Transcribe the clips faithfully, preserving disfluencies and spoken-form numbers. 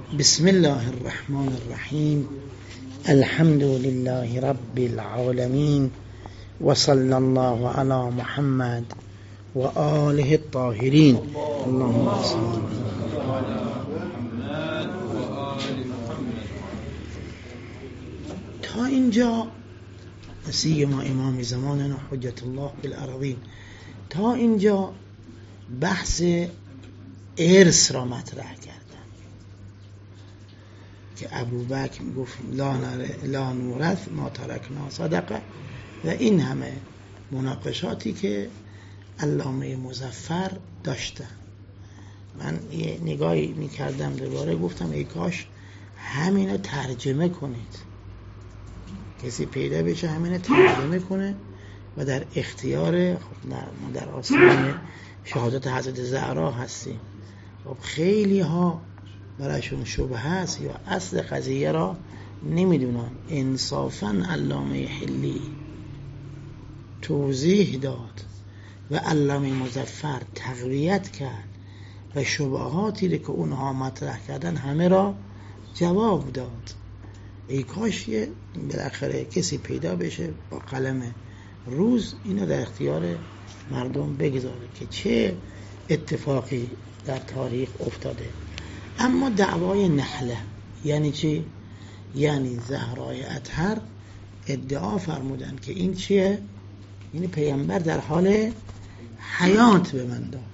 بسم الله الرحمن الرحیم. الحمد لله رب العالمین و صلی الله علی محمد و آله الطاهرین. اللهم صل تا اینجا سیما امام زماننا حجت الله بالارضین، تا اینجا بحث ارث را مطرح کردن که ابوبکر میگفت لا, لا نورث ما ترکنا صدقه، و این همه مناقشاتی که علامه مظفر داشتن. من یه نگاهی میکردم دوباره، گفتم ای کاش همینو ترجمه کنید، کسی پیدا بشه همینو ترجمه کنه و در اختیار خب ما در آستانه شهادت حضرت زهرا هستیم. خب خیلی ها برایشون شبهه هست یا اصل قضیه را نمیدونن. انصافاً علامه حلی توضیح داد و علامه مظفر تقویت کرد و شبهاتی که اونها مطرح کردن همه را جواب داد. ای کاش یه بالاخره کسی پیدا بشه با قلم روز اینو در اختیار مردم بگذاره که چه اتفاقی در تاریخ افتاده. اما دعوای نحله یعنی چی؟ یعنی زهرای اطهر ادعا فرمودن که این چیه؟ این پیامبر در حال حیات به من داد.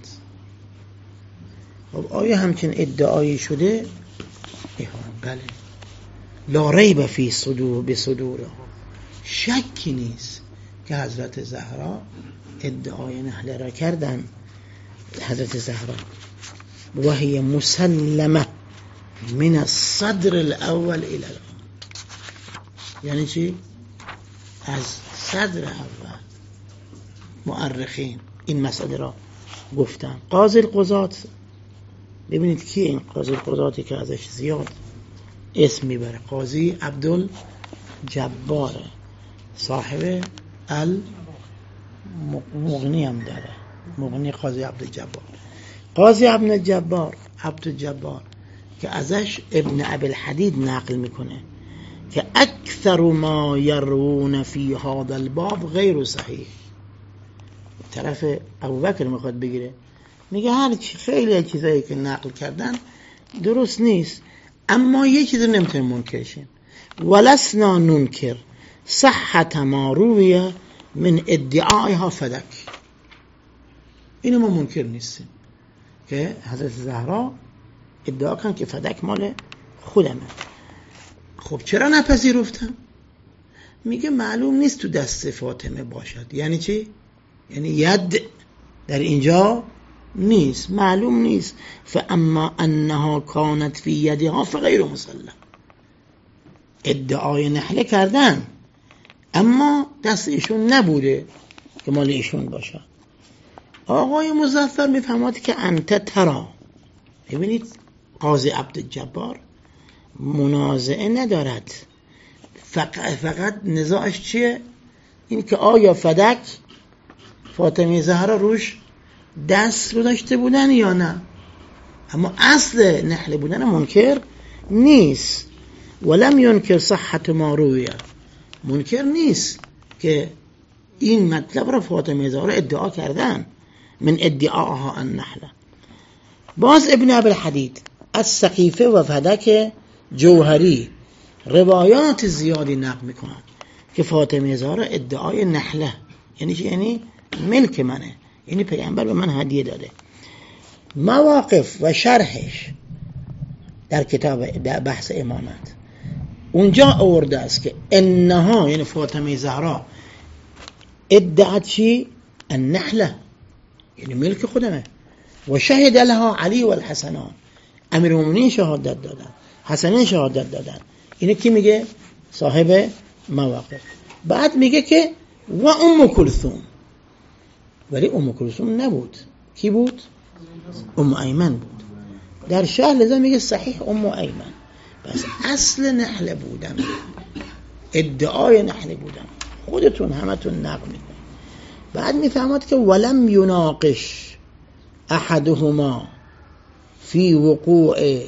خب آیا همچین ادعایی شده؟ بله. لا ریب فی صدور بصدورها، شکی نیست که حضرت زهرا ادعای نحله را کردن. حضرت زهرا و هی مسلمه من الصدر الاول الى الان، یعنی چی؟ از صدر اول مؤرخین این مسئله را گفتن. قاضی القضات، ببینید کی این قاضی القضاتی که ازش زیاد اسم میبره؟ قاضی عبدالجبار صاحب المغنی هم داره، مغنی قاضی عبدالجبار. قاضی عبدالجبار عبدالجبار که ازش ابن ابی الحدید نقل میکنه که اکثر ما یرون فی هذا الباب غیر صحیح. طرف ابوبکر میخواد بگیره، میگه هر چی خیلی چیزایی که نقل کردن درست نیست، اما یه چیز نمیتونیم منکر شیم. ولسنا ننکر صحت ما رویه من ادعایها فدک. اینو ما منکر نیستیم که حضرت زهرا ادعا کن که فدک مال خودمه. خب چرا نپذیرفتم؟ میگه معلوم نیست تو دست فاطمه باشد. یعنی چی؟ یعنی ید در اینجا نیست، معلوم نیست. فاما انها کانت فی یدها فغیر مسلم. ادعای نحله کردن اما دست ایشون نبوده که مال ایشون باشه. آقای مظفر میفهمد که انت ترا. ببینید قاضی عبدالجبار منازعه ندارد، فقط, فقط نزاعش چیه؟ این که آیا فدک فاطمه زهرا روش دست رو داشته بودن یا نه، اما اصل نحله بودن منکر نیست. ولم ینکر صحت ما رویه، منکر نیست که این مطلب را فاطمه زهرا ادعا کردن من ادعاها النحله. باز ابن ابی الحدید از سقیفه و فدک جوهری روایات زیادی نقل میکنن که فاطمه زهرا ادعای نحله یعنی چی؟ یعنی ملک منه، یعنی پیامبر به من هدیه داده. مواقف و شرحش در کتاب در بحث امامت اونجا آورده است که انها یعنی فاطمه زهرا ادعت چی؟ النحله یعنی ملک خودمه. و شهد لها علی و الحسنان، امیر المؤمنین شهادت دادن، حسنین شهادت دادن. اینو کی میگه؟ صاحب مواقف. بعد میگه که و ام کلثوم، ولی ام کلثوم نبود. کی بود؟ ام ایمن بود. در شهر لذا میگه صحیح ام ایمن. بس اصل نحله بودن، ادعای نحله بودن خودتون همتون نقل میکنید. بعد میفهمد که ولم یناقش احدهما فی وقوع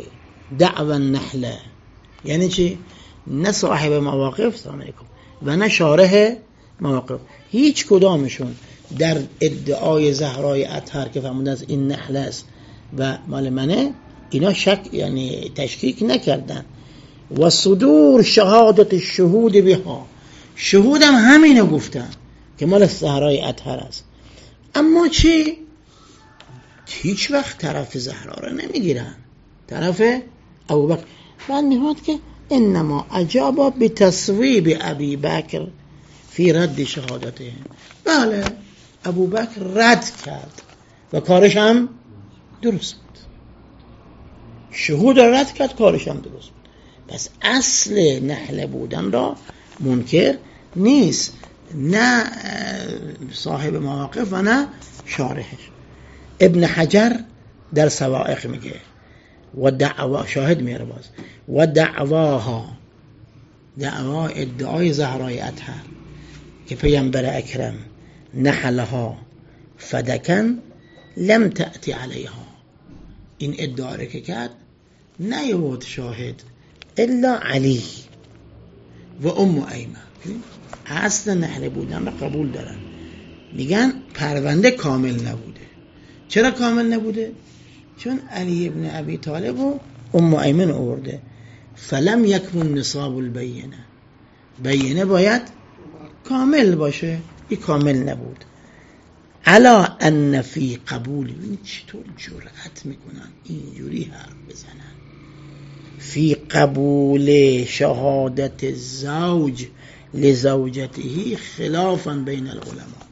دعوى النحله یعنی چی؟ نه صاحب مواقف سلام علیکم و نه شارح مواقف، هیچ کدامشون در ادعای زهرای اطهر که فرمودن از این نحله است و مال منه اینا شک یعنی تشکیک نکردن. و صدور شهادت الشهود بها، شهود هم همینو گفتن که مال زهرای اطهر است. اما چی؟ هیچ وقت طرف زهرا رو نمیگیرن، طرف ابوبکر. بعد میگوید که انما اجاب بتصویب ابی بکر فی رد شهادته. بله ابوبکر رد کرد و کارش هم درست بود، شهود رد کرد کارش هم درست بود. پس اصل نحله بودن را منکر نیست، نه صاحب مواقف و نه شارحش. ابن حجر در سوائق میگه و دعوا شاهد میاره باز و دعواها، دعوا ادعای زهرای اطهر که پیامبر اکرم نحلها فدکن لم تأتی علیها، این ادعا را که کرد نیاورد شاهد الا علی و ام ایمن. اصل نحله بودن را قبول دارن، میگن پرونده کامل نبوده. چرا کامل نبوده؟ چون علی ابن ابی طالب و ام ایمن آورده. فلم یکمن نصاب البینه، بینه باید کامل باشه، این کامل نبود. علا ان فی قبول، این چطور جرأت میکنن اینجوری حرف بزنن؟ فی قبول شهادت زوج لزوجته خلافا بین العلماء.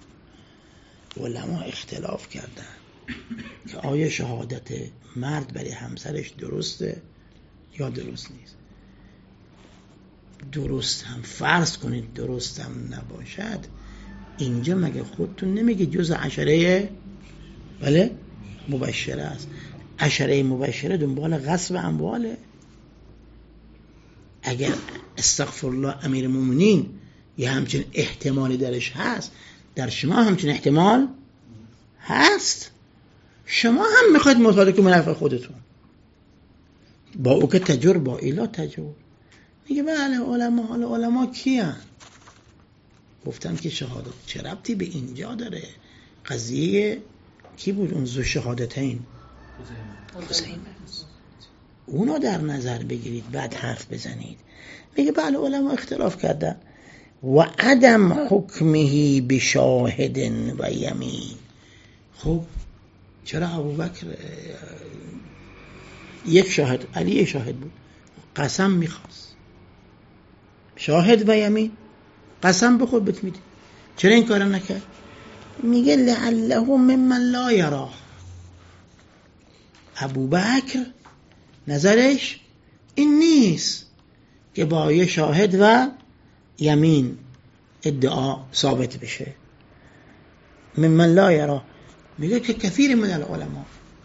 علما اختلاف کردن که آیا شهادت مرد برای همسرش درسته یا درست نیست. درست هم فرض کنید درست هم نباشد، اینجا مگه خودتون نمیگه جز عشره بله مبشره است؟ عشره مبشره دنبال غصب امواله. اگر استغفر الله امیر المؤمنین یه همچین احتمالی درش هست، در شما همچین احتمال هست، شما هم میخواید مطالعه منافع خودتون با او که تجر با ایلا تجر. میگه بله علما، حالا علما کیان؟ گفتم که شهادت چه ربطی به اینجا داره؟ قضیه کی بود اون ذو شهادتین؟ حسین. اونو در نظر بگیرید بعد حرف بزنید. میگه بله علما اختلاف کردن و عدم حکمه بشاهد و یمین. خب چرا ابوبکر یک شاهد، علی یک شاهد بود، قسم میخواست، شاهد و یمین قسم به خود بت میدی، چرا این کارو نکرد؟ میگه لعله ممن لا یراه. ابوبکر نظرش این نیست که با یه شاهد و یمین ادعا ثابت بشه. ممن لا یراه میگه که کثیر من العلماء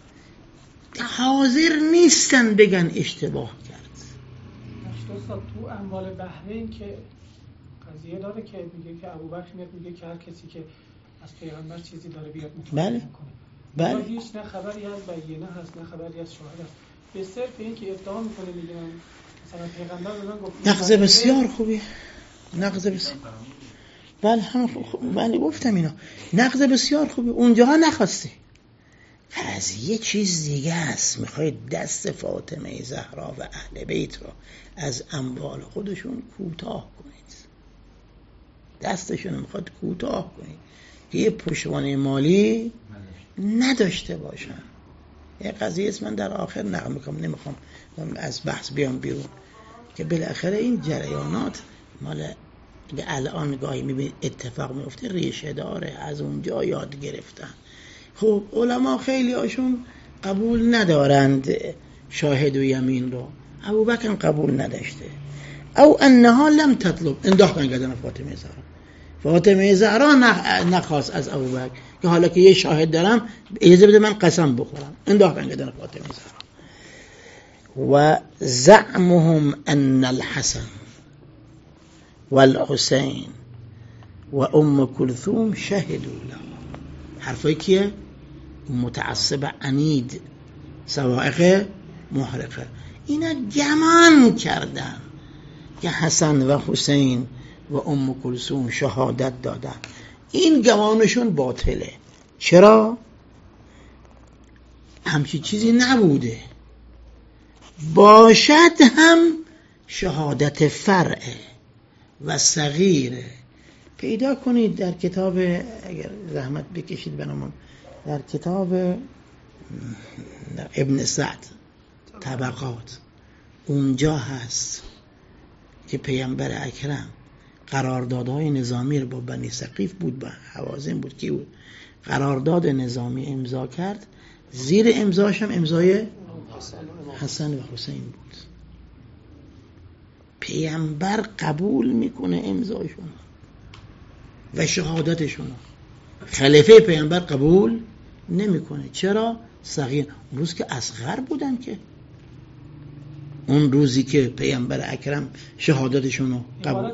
حاضر نیستن بگن اشتباه کرد. استاد تو اموال بحرین که قضیه داره که میگه که ابوبکر میاد میگه که هر کسی که از پیغمبر چیزی داره بیاد مطالعه بله. کنه. بله. هیچ نه خبری از بینه هست نه خبری از شاهد هست. به صرف این که ادعا میکنه میگه مثلا پیغمبر به من گفت نقض بسیار خوبیه، نقض بسیار. بله هم خوب. بله گفتم اینا نقض بسیار خوبه. اونجاها نخواستی. از یه چیز دیگه است، میخواید دست فاطمه زهرا و اهل بیت را از اموال خودشون کوتاه کنید، دستشون میخواد کوتاه کنید که یه پشتوانه مالی نداشته باشن. یه قضیه است من در آخر نقل میکنم، نمیخوام از بحث بیام بیرون، که بالاخره این جریانات مال الان گاهی میبینید اتفاق میفته ریشه داره، از اونجا یاد گرفتن. خب علما خیلی هاشون قبول ندارند شاهد و یمین رو، ابوبکر قبول نداشته. او انها لم تطلب، انداختن گردن فاطمه زهرا. فاطمه زهرا نخواست از ابوبکر که حالا که یه شاهد دارم اجازه بده من قسم بخورم، انداختن گردن فاطمه زهرا. و زعمهم ان الحسن والحسین و ام کلثوم شهدوا له. حرفای کیه؟ متعصب عنید سوائق محرقه. اینا گمان کردن که حسن و حسین و ام کلثوم شهادت دادن. این گمانشون باطله. چرا؟ همچی چیزی نبوده. باشد هم شهادت فرعه و صغیره. پیدا کنید در کتاب، اگر زحمت بکشید برامون، در کتاب ابن سعد طبقات، اونجا هست که پیامبر اکرم قراردادهای نظامی رو با بنی ثقیف بود، با حوازن بود، کی بود؟ قرارداد نظامی امضا کرد، زیر امضاش هم امضای حسن و حسین بود. پیامبر قبول میکنه امضاشون و شهادتشون، خلیفه پیامبر قبول نمیکنه. چرا؟ صغیر. اون روز که اصغر بودن، که اون روزی که پیامبر اکرم شهادتشون رو قبول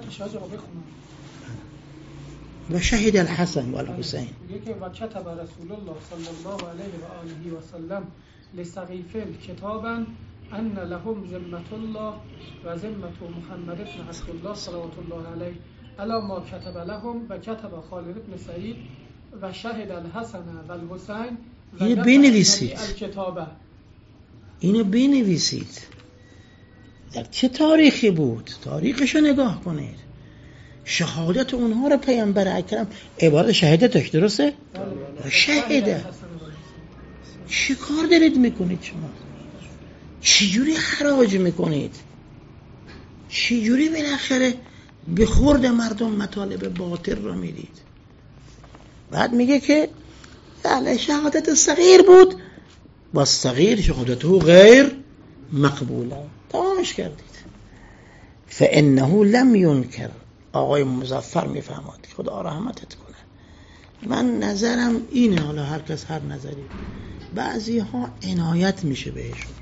و شهید الحسن و الحسین. میگه که و کتب رسول الله صلی الله علیه و آله و سلم لسقیفین کتابا ان لهم ذمة الله و ذمة محمد بن عبد الله صلوات الله علیه الا ما کتب لهم و کتب خالد بن سعید و شهد الحسن و الحسین و اینو بنویسید، الکتابه. اینو بنویسید. در چه تاریخی بود؟ تاریخشو نگاه کنید. شهادت اونها رو پیامبر اکرم عبارت شهادت داشت، درسته؟ شهده. چی کار دارید میکنید شما؟ چی جوری خراج میکنید؟ چی جوری بالاخره به خورد مردم مطالب باطل رو میدید؟ بعد میگه که بله شهادت صغیر بود، با صغیر شهادته غیر مقبوله. تمامش کردید. فانه لم ینکر. آقای مظفر میفهمد، خدا رحمتت کنه. من نظرم اینه، حالا هر کس هر نظری. بعضی ها عنایت میشه بهشون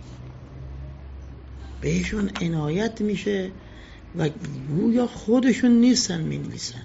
بهشون عنایت میشه و گویا خودشون نیستن مینویسن،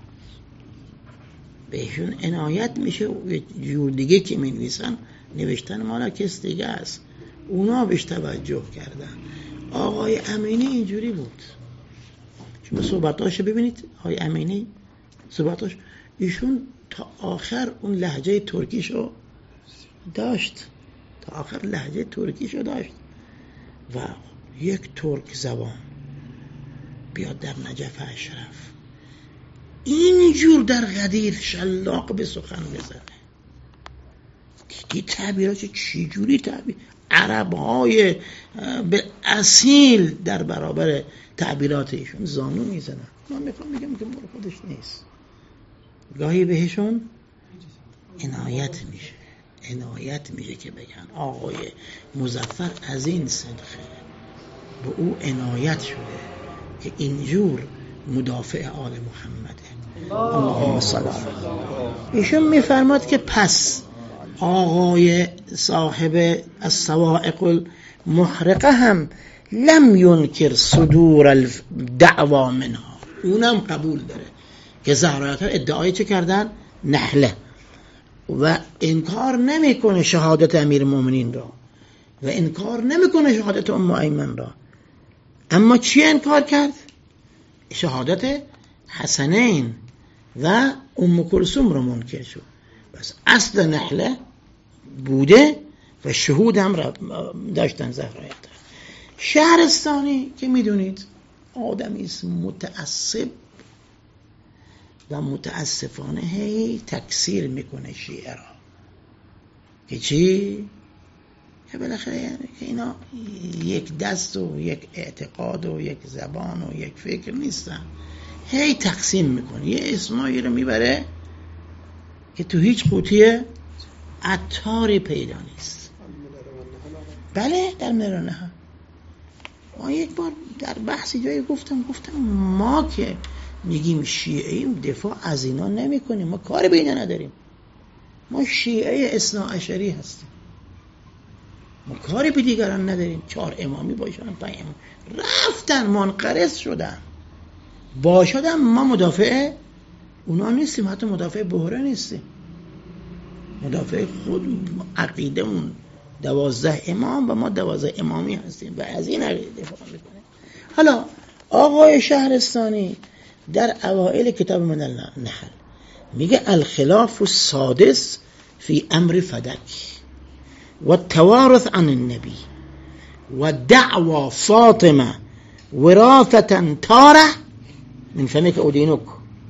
بهشون عنایت میشه و جور دیگه که مینویسن نوشتن مالا کس دیگه است، اونا بهش توجه کردن. آقای امینی اینجوری بود. شما صحبتاشو ببینید، آقای امینی صحبتاش، ایشون تا آخر اون لهجه ترکیشو داشت، تا آخر لهجه ترکیشو داشت و یک ترک زبان بیاد در نجف اشرف اینجور در غدیر شلاق به سخن بزنه. دیدی تعبیرات چی جوری تعبیر، عربهای به اصیل در برابر تعبیرات ایشون زانو میزنن. من میخوام بگم که مورد خودش نیست، گاهی بهشون عنایت میشه عنایت میشه که بگن آقای مظفر از این صدقه به او عنایت شده که اینجور مدافع آل محمده. اللهم صل علی محمد. ایشون میفرماد که پس آقای صاحب الصواعق المحرقه هم لم ینکر صدور الدعوا منها، اونم قبول داره که زهرایت ها ادعای چه کردن؟ نحله، و انکار نمیکنه شهادت امیر المؤمنین را و انکار نمیکنه شهادت ام ایمن را. اما چی انکار کرد؟ شهادت حسنین و ام کلثوم را منکر شد. بس اصل نحله بوده و شهود هم را داشتن زهرایت. شهرستانی که میدونید آدمی است متعصب و متاسفانه هی تکثیر میکنه شیعه را، که چی؟ که بالاخره یعنی که اینا یک دست و یک اعتقاد و یک زبان و یک فکر نیستن، هی تقسیم میکنه. یه اسمایی رو میبره که تو هیچ قوطی عطاری پیدا نیست. بله در مرانه ها. ما یک بار در بحثی جایی گفتم گفتم ما که میگیم شیعه ایم دفاع از اینا نمی کنیم، ما کاری به اینا نداریم، ما شیعه اثنا عشری هستیم، ما کاری به دیگران نداریم. چهار امامی باشن، پنج امامی رفتن منقرض شدن باشدن، ما مدافع اونا نیستیم، حتی مدافع بحره نیستیم، مدافع خود عقیدمون دوازده امام و ما دوازده امامی هستیم و از این عقیده دفاع میکنه. حالا آقای شهرستانی در اوائل کتاب من النحل میگه الخلاف السادس فی امر فدک و التوارث عن النبی و دعوى فاطمه وراثة تاره من فمك أودينك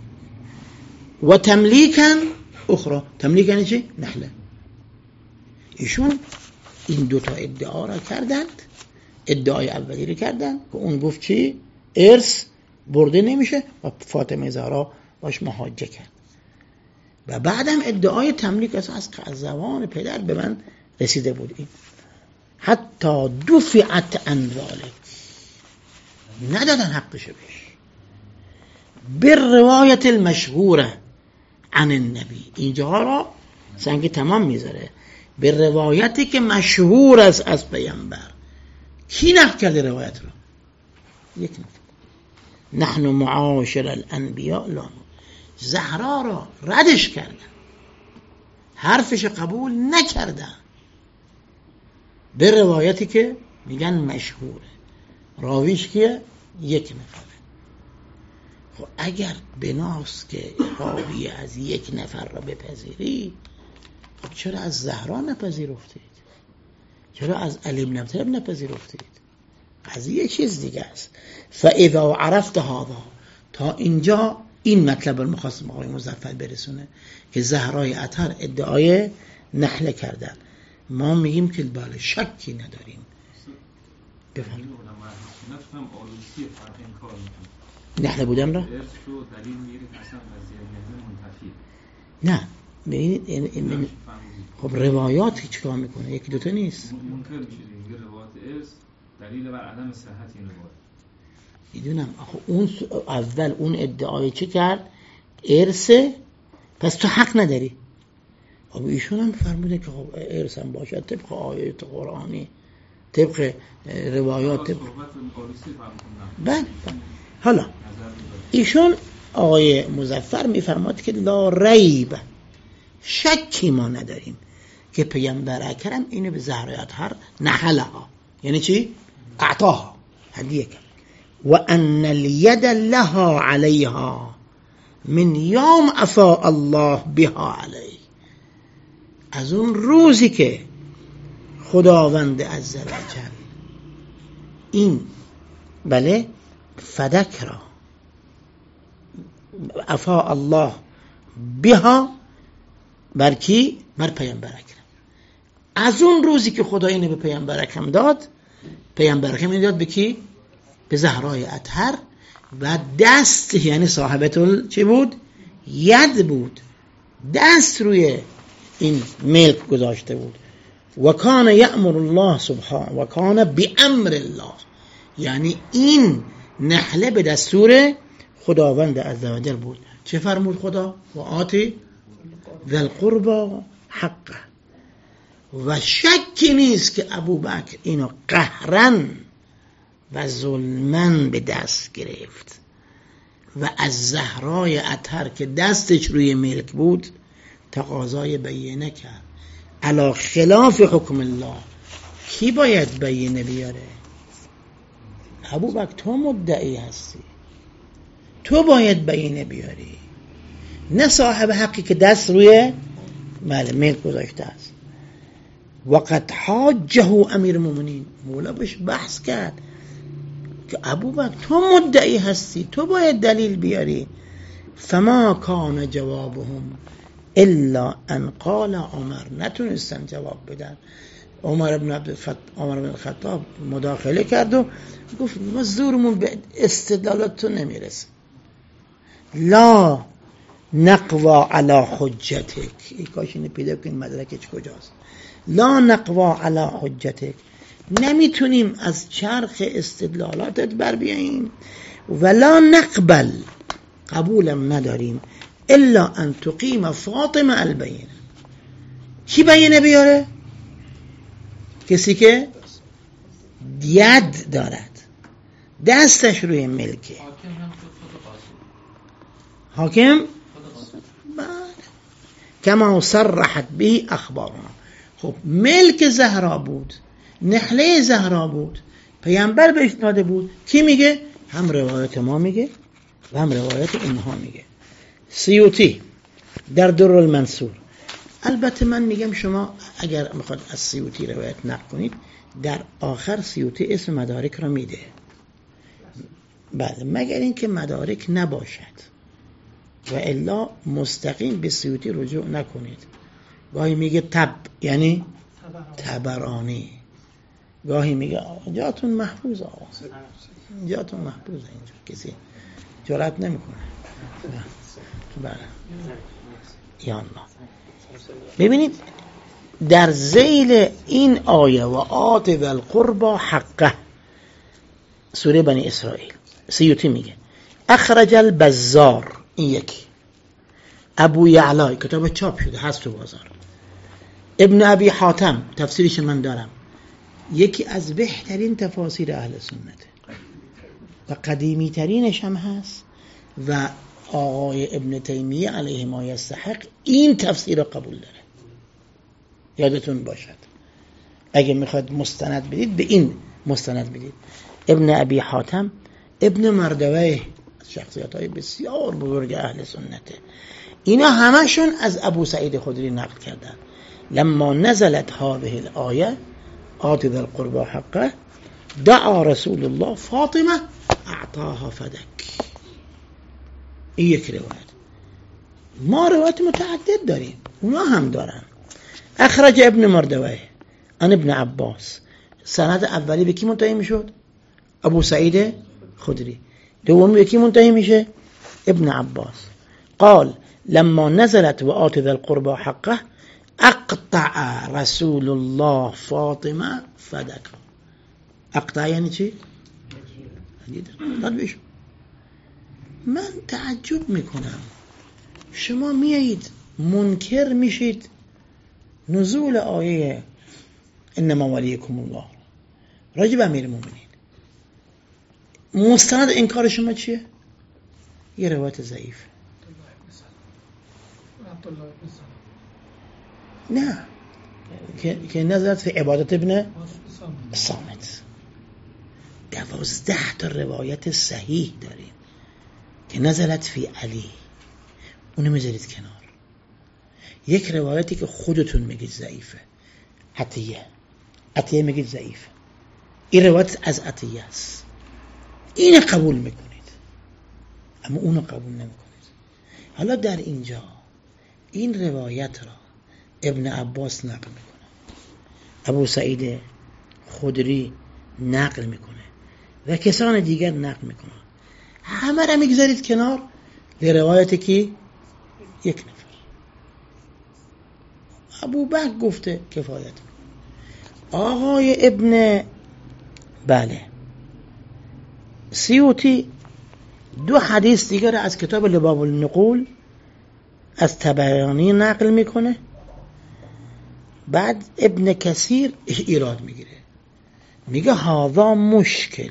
وتمليكا أخرى. تملیک یعنی چی؟ نحله. ایشون این دوتا ادعا را کردند. ادعای اولی را کردند که اون گفت چی؟ ارث برده نمیشه و فاطمه زهرا باش محاجه کرد و بعدم ادعای تملیک از از زبان پدر به من رسیده بود. این حتی دفعت عن ذلک، ندادن حقشه بهش. بالروایت المشهوره عن النبی، اینجا را سنگ تمام میذاره. به روایتی که مشهور است از پیامبر. کی نقل کرده روایت رو؟ یک نفر. نحن معاشر الانبیاء لا. زهرا را ردش کردن، حرفش قبول نکردن به روایتی که میگن مشهوره. راویش کیه؟ یک نفر. خب اگر بناست که راوی از یک نفر را بپذیری، خب چرا از زهرا نپذیرفتید؟ چرا از علی بن ابی طالب نپذیرفتید؟ قضیه چیز دیگه است. فاذا عرفت هذا، تا اینجا این مطلب رو می‌خواستم آقای مظفر برسونه که زهرای اطهر ادعای نحله کردن. ما میگیم که بله، شکی نداریم. بفرمایید. نحله بودم را؟ نه ببینید، خب روایات چیکار میکنه؟ یکی دوتا نیست. منکر میشه دیگه روایات ارث دلیل بر عدم صحت این روایت. میدونم. آخه اون اول اون ادعای چه کرد؟ ارث، پس تو حق نداری. خب ایشون هم فرموده که خب ارث هم باشد طبق آیات قرآنی، طبق روایات، طبق بله. حالا ایشون آقای مظفر میفرماد که لا ریب، شکی ما نداریم که پیامبر اکرم اینو به زهرای اطهر نحلها، یعنی چی؟ اعطاها، هدیه کرد. و ان الید لها علیها من یوم افاء الله بها علیه، از اون روزی که خداوند عزوجل این بله فدک را افاء الله بها بر کی؟ بر پیامبر اکرم. از اون روزی که خدا اینو به پیامبر اکرم داد، پیامبر اکرم اینو داد به کی؟ به زهرای اطهر و دست، یعنی صاحبت چی بود؟ ید بود، دست روی این ملک گذاشته بود. و کان یأمر الله سبحانه و کان بأمر الله، یعنی این نحله به دستور خداوند عزوجل بود. چه فرمود خدا؟ و آتی ذی القربى حقه. و شکی نیست که ابوبکر اینو قهرن و ظلمن به دست گرفت و از زهرای اطهر که دستش روی ملک بود تقاضای بیینه کرد. علی خلاف حکم الله. کی باید بیینه بیاره؟ ابوبکر تو مدعی هستی، تو باید بیینه بیاری، نه صاحب حقی که دست روی ملک گذاشته است. وقد حاجه امیر المؤمنین، مولا بهش بحث کرد که ابوبکر تو مدعی هستی، تو باید دلیل بیاری. فما کان جوابهم الا ان قال عمر، نتونستن جواب بدن. عمر بن عبدالفت... عمر بن الخطاب مداخله کرد و گفت ما زورمون به استدلالات تو نمیرسه. لا نقوا علی حجتک، ای کاش اینو پیدا کنیم مدرکش کجاست. لا نقوا علی حجتک، نمیتونیم از چرخ استدلالاتت بر بیاییم. ولا نقبل، قبولم نداریم. الا ان تقیم فاطمه البینه. کی بینه بیاره؟ کسی که ید دارد، دستش روی ملکه. حاکم بله، کما صرحت به اخبارنا، خب ملک زهرا بود، نخله زهرا بود، پیامبر بهش داده بود. کی میگه؟ هم روایت ما میگه و هم روایت اینها میگه. سیوطی در در المنصور. البته من میگم شما اگر میخواد از سیوطی روایت نقل کنید، در آخر سیوطی اسم مدارک را میده. بله، مگر اینکه مدارک نباشد و الا مستقیم به سیوطی رجوع نکنید. گاهی میگه تب یعنی تبرانی، گاهی میگه جاتون محفوظ آقا، جاتون محفوظ، اینجا کسی جرأت نمیکنه. بله یا الله. ببینید در ذیل این آیه و آت ذی القربى حقه، سوره بنی اسرائیل، سیوطی میگه اخرج البزار، این یکی، ابو یعلا کتاب چاپ شده هست تو بازار، ابن ابی حاتم تفسیرش من دارم، یکی از بهترین تفاسیر اهل سنت و قدیمی ترینش هم هست و آقای ابن تیمیه علیه ما یستحق این تفسیر رو قبول داره. یادتون باشد اگه میخواد مستند بدید به این مستند بدید. ابن ابی حاتم ابن مردویه از شخصیت های بسیار بزرگ اهل سنته. اینا همشون از ابو سعید خدری نقل کردن. لما نزلت هذه الآیه آت ذی القربى حقه دعا رسول الله فاطمه اعطاها فدک. این یک روایت. ما روایت متعدد داریم، اونا هم دارن. اخرج ابن مردویه عن ابن عباس، سند اولی به کی منتهی میشد؟ ابو سعید خدری. دومی به کی منتهی میشه؟ ابن عباس. قال لما نزلت و آت ذی القربى حقه اقطع رسول الله فاطمه فدک. اقطع یعنی چی؟ داد بشو. من تعجب میکنم شما میایید منکر میشید نزول آیه انما ولیکم الله راجب امیر مومنین. مستند انکار شما چیه؟ یه روایت ضعیف. نه که, که نظرت فی عبادت ابن صامت. دوازده تا روایت صحیح داریم که نزلت فی علی، اونو میذارید کنار. یک روایتی که خودتون میگید ضعیفه، عطیه عطیه میگید ضعیفه، این روایت از عطیه است، این قبول میکنید اما اونو قبول نمیکنید. حالا در اینجا این روایت را ابن عباس نقل میکنه، ابو سعید خدری نقل میکنه و کسان دیگر نقل میکنه. همه را میگذارید کنار به روایتی که یک نفر ابو بکر گفته کفایت میکنه. آقای ابن بله سیوطی دو حدیث دیگر از کتاب لباب النقول از طبرانی نقل میکنه. بعد ابن کثیر ایراد میگیره، میگه هذا مشکل.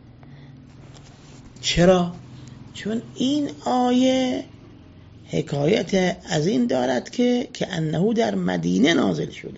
چرا؟ چون این آیه حکایت از این دارد که که انه در مدینه نازل شده.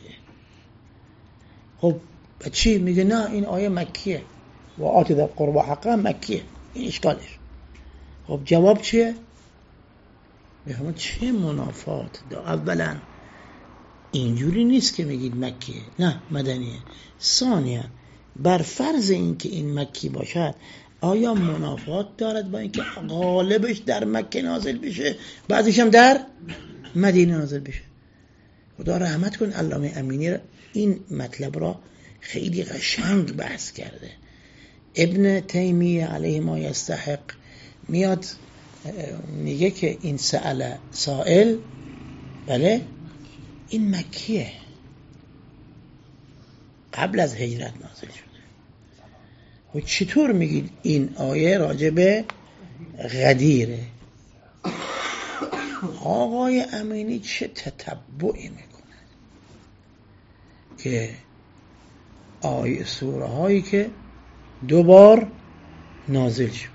خب چی؟ میگه نه این آیه مکیه و آت ذی القربى حقه مکیه، این اشکالش. خب جواب چیه؟ میگه چه منافات دا. اولا اینجوری نیست که میگید مکیه، نه مدنیه. ثانیا بر فرض این که این مکی باشد آیا منافات دارد با اینکه غالبش در مکه نازل بشه بعضیش هم در مدینه نازل بشه؟ خدا رحمت کن علامه امینی این مطلب را خیلی قشنگ بحث کرده. ابن تیمیه علیه ما یستحق میاد میگه که این سأل سائل بله این مکیه، قبل از هجرت نازل شده. و چطور میگید این آیه راجع به غدیره؟ آقای امینی چه تتبعی میکنه که آیه سوره هایی که دو بار نازل شد،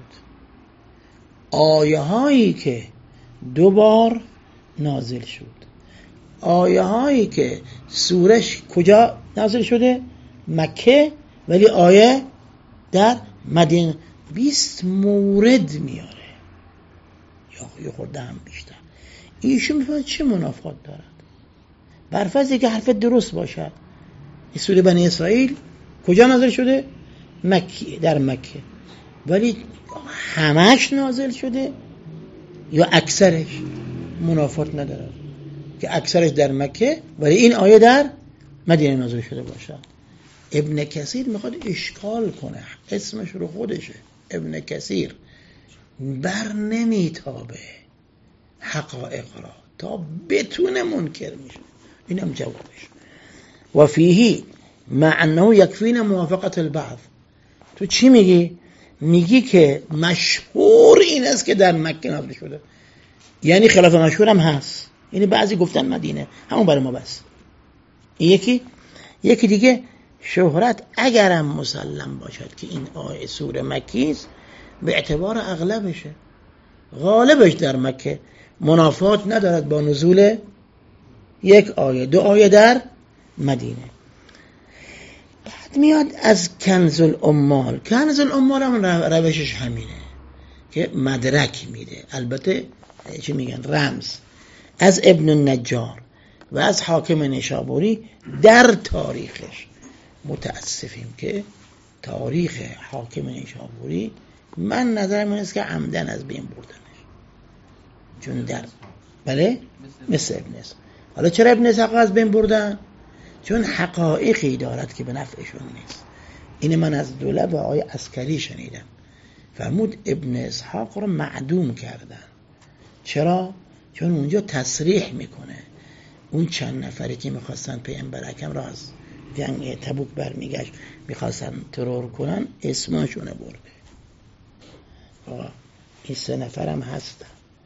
آیه هایی که دو بار نازل شد، آیه هایی که سورش کجا نازل شده؟ مکه، ولی آیه در مدینه. بیست مورد میاره یا یه خورده هم بیشتر. ایشون میفهمد چه منافات دارد. برفرض که حرف درست باشد، این سوره بنی اسرائیل کجا نازل شده؟ مکه، در مکه، ولی همش نازل شده یا اکثرش؟ منافات نداره که اکثرش در مکه ولی این آیه در مدینه نازل شده باشد. ابن کثیر میخواد اشکال کنه، اسمش رو خودشه ابن کثیر، بر نمیتابه حقایق را تا بتونه منکر میشه. اینم جوابش. و فیهی مع انه یکفینا موافقت البعض. تو چی میگی؟ میگی که مشهور این است که در مکه نازل شده، یعنی خلاف مشهور هم هست، یعنی بعضی گفتن مدینه، همون برای ما بس. یکی یکی دیگه شهرت اگرم مسلم باشد که این آیه سوره مکی است، به اعتبار اغلبشه، غالبش در مکه، منافات ندارد با نزول یک آیه دو آیه در مدینه. بعد میاد از کنز الاموال. کنز الاموال هم روشش همینه که مدرک میده، البته چی میگن رمز، از ابن النجار و از حاکم نیشابوری در تاریخش. متاسفیم که تاریخ حاکم نیشابوری من نظرم این است که عمدن از بین بردنش، چون در بله مثل ابن اسحاق. حالا چرا ابن اسحاق از بین بردن؟ چون حقایقی دارد که به نفعشون نیست. این من از دولب آقای عسکری شنیدم، فرمود ابن اسحاق رو معدوم کردن. چرا؟ چون اونجا تصریح میکنه اون چند نفری که میخواستن پیامبر اکرم را از جنگ تبوک برمیگشت میخواستن ترور کنن، اسمشونه برده. آقا این سه نفرم هستن،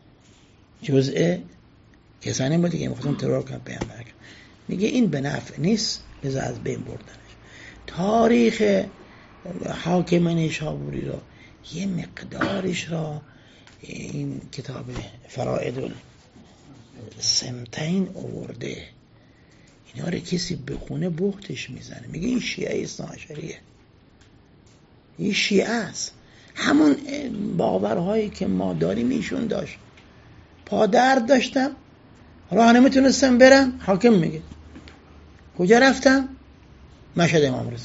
جزء کسانی بودی که میخواستن ترور کنن پیامبر اکرم. میگه این به نفع نیست، لذا از بین بردنش. تاریخ حاکم نیشابوری رو یه مقدارش را این کتاب فرائد السمتین آورده، اینا رو کسی بخونه بختش میزنه. میگه این شیعه اثناعشریه، این شیعه است. همون باورهایی که ما داریم ایشون داشت. پادرد داشتم، راه نمیتونستم برم، حاکم میگه کجا رفتم؟ مشهد امام رضا.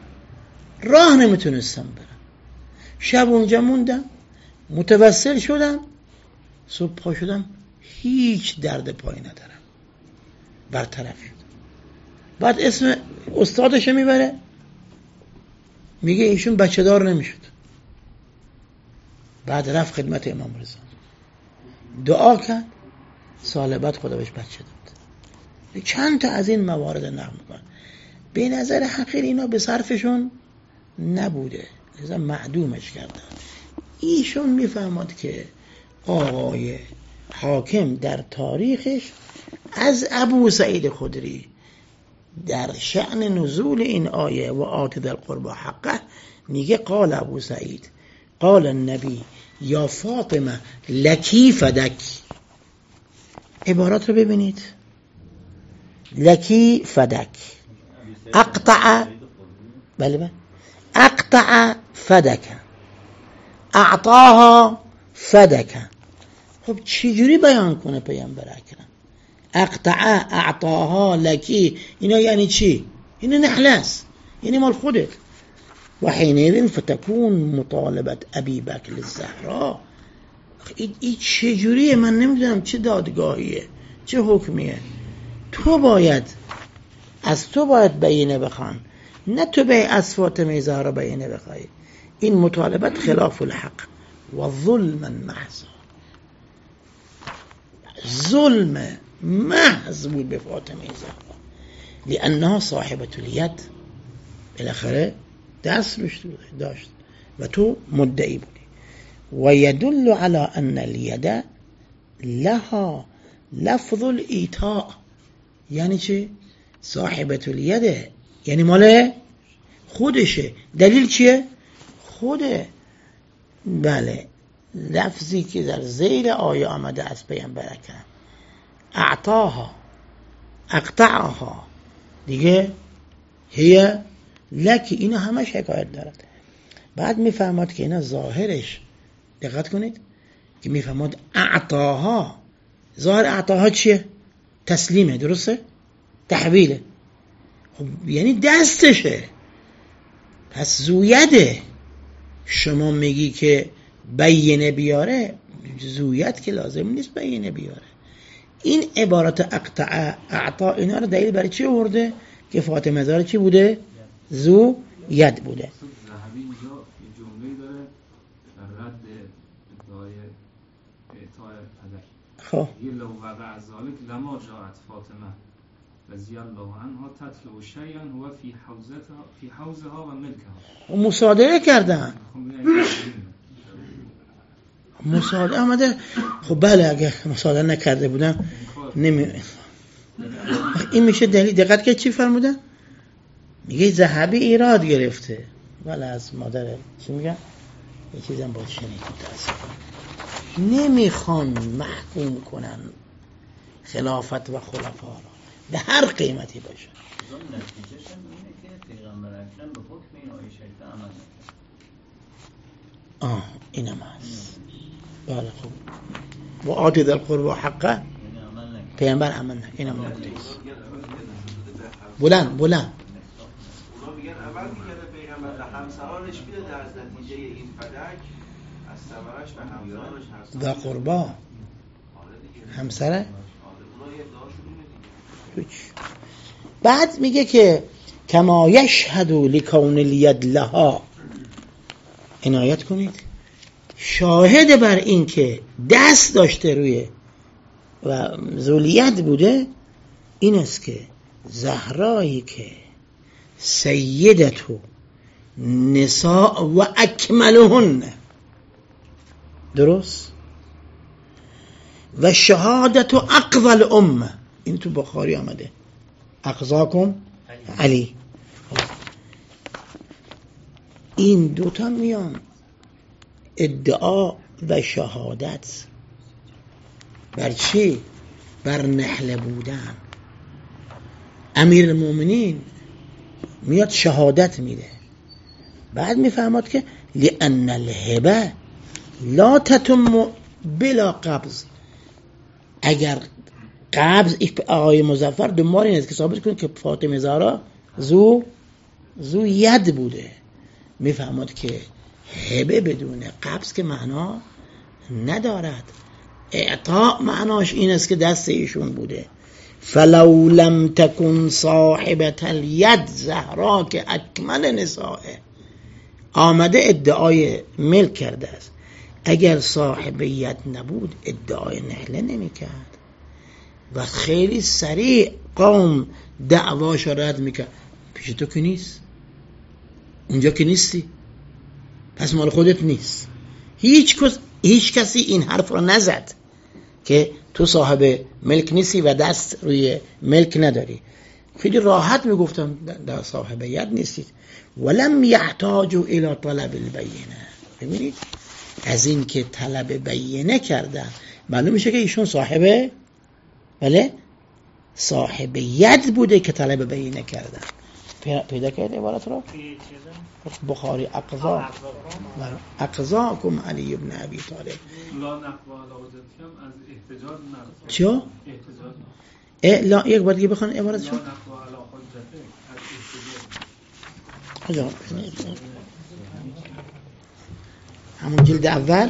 راه نمیتونستم برم، شب اونجا موندم، متوسل شدم، صبح پا شدم هیچ درد پای ندارم، برطرف شد. بعد اسم استادش میبره، میگه ایشون بچه دار نمیشد. بعد رفت خدمت امام رضا، دعا کرد، سال بعد خدا بهش بچه داد. چند تا از این موارد نقل میکنن. به نظر حقیر اینا به صرفشون نبوده، لذا معدومش کردن. ایشون میفهمد که آقای حاکم در تاریخش از ابو سعید خدری در شأن نزول این آیه و آت ذی القربی حقه میگه قال ابو سعید قال النبی یا فاطمه لکی فدک. عبارات رو ببینید، لکی فدک، اقطع، بله بله، اقطع فدک، اعطاها فدک. خب چجوری بیان کنه پیامبر اکرم؟ اقطع اعطاها لکی، اینا یعنی چی؟ اینا نحله است، یعنی مال خودت. و حینئذ فتکون مطالبت ابی بکر الزهرا. این چجوریه؟ من نمیدونم چه دادگاهیه، چه حکمیه. تو باید از تو باید بیینه بخوان، نه تو به از فاطمه زهرا بیینه بخوای. این مطالبت خلاف الحق و ظلم محض، ظلم محض بود به فاطمه زهرا، لانها صاحبة الید، بالاخره دست روش داشت و تو مدعی بودی. و یدل علی ان الید لها لفظ الایتاء. یعنی چه؟ صاحبة الیده یعنی مال خودشه. دلیل چیه؟ خوده. بله، لفظی که در زیر آیه آمده از پیامبر اکرم، اعطاها اقطعها دیگه هی لکی، اینا همش حکایت دارد. بعد میفهمد که اینا ظاهرش، دقت کنید که میفهمد اعطاها، ظاهر اعطاها چیه؟ تسلیمه، درسته؟ تحویله. خب یعنی دستشه، پس زویده. شما میگی که بینه بیاره، زویت که لازم نیست بینه بیاره. این عبارت اقطع اعطا اینا رو دلیل برای چی آورده؟ که فاطمه زهرا چی بوده؟ زو ید بوده. ذهبی اینجا یه جمله‌ای داره در رد ادعای اعطای پدر. خب یه لو وقع ذالک لما جاءت فاطمه رضی الله عنها تطلب شیئا هو فی حوزتها فی حوزها و ملکها. و مصادره کردن. مصادره آمده. خب بله اگه مصادره نکرده بودن نمی این میشه دلیل. دقت که چی فرمودن؟ میگه ذهبی ایراد گرفته. بله از مادر چی میگن؟ یه چیزم باید شنید متاسفم. نمیخوان محکوم کنن خلافت و خلفا را به هر قیمتی باشه. نتیجهش اینه که پیغمبر اکرم به حکم این آیه شریفه عمل نکرد. آه اینم هست. بله خوب. و آتی در قربا حقه پیغمبر عمل نکرد. اینم نکته است. بلند بلند اونا میگن عمل میکنه پیغمبر، همسرانش میده از نتیجه این فدک از ثمرش به همسرانش در قربا همسره. بعد میگه که کما یشهد لکون الید لها، عنایت کنید، شاهد بر این که دست داشته روی و ذولیت بوده این است که زهرایی که سیدتو نساء و اکملهن، درست، و شهادتو اقضى الامه، این تو بخاری آمده، اقضاکم علی. این دوتا میان ادعا و شهادت بر چی؟ بر نحله بودن. امیر المومنین میاد شهادت میده، بعد میفهمد که لأن الهبه لا تتم بلا قبض. اگر قبض، آقای مظفر دنبال این است که ثابت کنه که فاطمه زهرا زو زو ید بوده. میفهمد که هبه بدون قبض که معنا ندارد. اعطاء معناش این است که دست ایشون بوده. فلو لم تکن صاحبت الید زهرا که اکمل نسائه، آمده ادعای ملک کرده است. اگر صاحب ید نبود ادعای نحله نمی کرد و خیلی سریع قوم دعواش رد میکرد. پیش تو که نیست، اونجا که نیستی، پس مال خودت نیست. هیچ کس هیچ کسی این حرف رو نزد که تو صاحب ملک نیستی و دست روی ملک نداری. خیلی راحت میگفتم در صاحب ید نیستید. ولم یحتاجوا الی طلب البینه. ببینید از این که طلب بینه کردن معلوم میشه که ایشون صاحب بله صاحب ید بوده که طلب بینه کردن. پیدا کرده عبارت رو بخاری اقضا اقضاکم علی ابن ابی طالب. لا نقوا علی حجتهم از احتجاج نرسید. چیو؟ احتجاج. لا یک بار دیگه بخون عبارت شو. لا نقوا علی حجته از احتجاج. همون جلد اول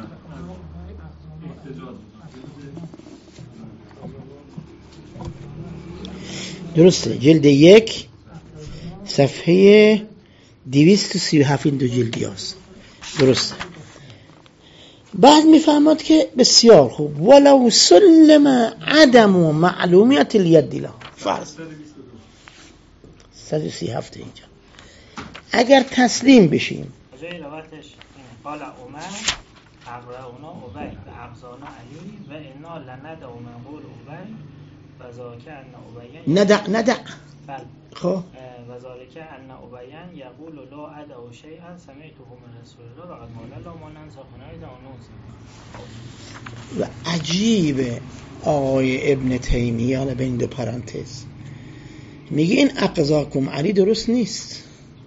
درسته، جلد یک صفحه دویست و سی و هفت این دو جلدی هست. درسته. بعد میفهمد که بسیار خوب ولو سلم عدم و معلومیت الید له فرض صد و سی و هفت اینجا اگر تسلیم بشیم جای روایتش قال عمر اقرأنا ابی و اقضانا علی و انا لندع من قول ابی و ذاک ان ابی ندع ندع بله. خب و ذالک ان ابیان یقول لا ادعو شیئا سمعته من رسول الله و قد قال لا ما ننسخ من آیه او ننسخ. و عجیبه آقای ابن تیمیه، حالا بین دو پرانتز میگه این اقضاکم علی درست نیست،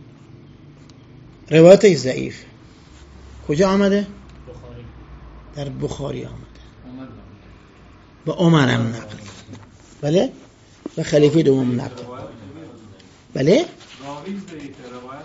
روایتش ضعیف. کجا آمده؟ بخاری. در بخاری آمده عمر و عمرم نقل، بله، و خلیفه دوم نقل، بله. راوی ضعیفه، روایت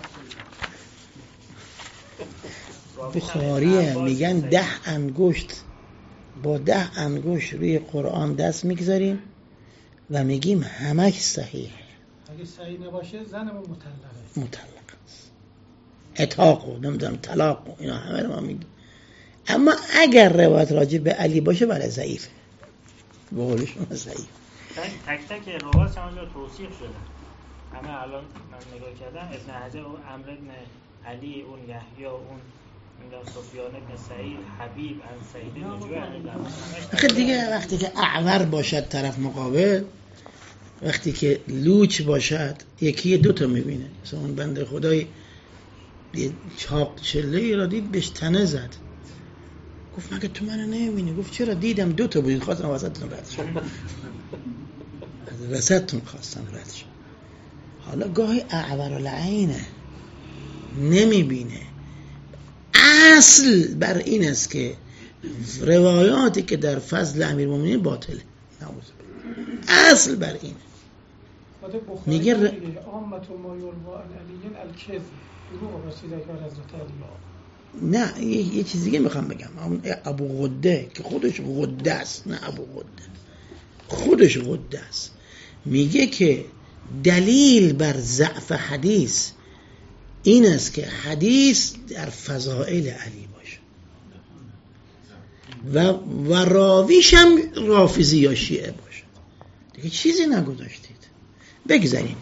بخاریه میگن ده انگشت با ده انگشت روی قرآن دست میگذاریم و میگیم همش صحیح. اگه صحیح نباشه زنمون مطلقه. مطلق است، اطاق و نمیدونم طلاق و اینا همه رو ما میگیم. اما اگر روایت راجع به علی باشه بله ضعیفه، به قول شما ضعیف. تک تک روایت همونجا توصیف شده. همه الان من نگاه کردم ابن حجر اون عمرو بن علی، اون یحیی، اون سفیان بن سعید، حبیب ان سعید نجوی. آخه دیگه وقتی که اعور باشد طرف مقابل، وقتی که لوچ باشد یکی دو تا میبینه. مثلا اون بنده خدای یه چاق چله را دید بهش تنه زد، گفت مگه تو منو نمیبینی؟ گفت چرا؟ دیدم دو تا بودید خواستم وسطتون رد شد. از وسطتون خواستم رد شد. حالا گاهی اعور العینه نمیبینه. اصل بر این است که روایاتی که در فضل امیرالمومنین باطله. اصل بر اینه. میگه ر... عامت ما یروى عن علی الکذب، دروغ رسیده که حضرت علی. نه یه, یه چیز دیگه میخوام بگم. ابو غده که خودش غده است، نه ابو غده، خودش غده است، میگه که دلیل بر ضعف حدیث این است که حدیث در فضائل علی باشه و و راویش هم رافضی یا شیعه باشه. دیگه چیزی نگذاشتید. بگذاریم.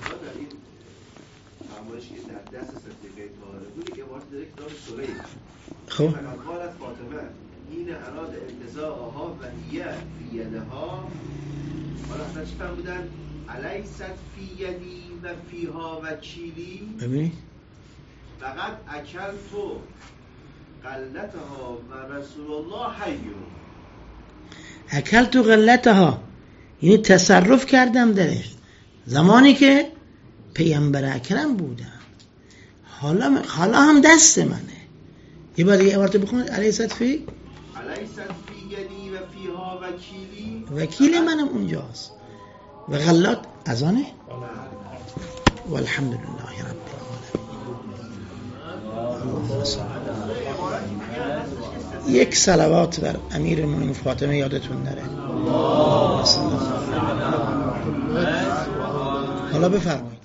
خب قالت فاطمه این اراد انتزاعها و هی فی یدها. حالا اصلا چی فرمودن؟ الیست فی یدی و فیها وکیلی. ببینید فقط اکل تو غلتها و رسول الله حیون. اکل تو غلتها یعنی تصرف کردم درش زمانی که پیامبر اکرم بودم. حالا حالا هم دست منه. یه بار دیگه عبارت بخونید. الیست فی الیست فی یدی و فیها وکیلی. وکیل منم اونجاست. و غلات اذانه. والحمد لله رب العالمین. یک صلوات بر امیر المؤمنین فاطمه یادتون نره. حالا بفرمایید.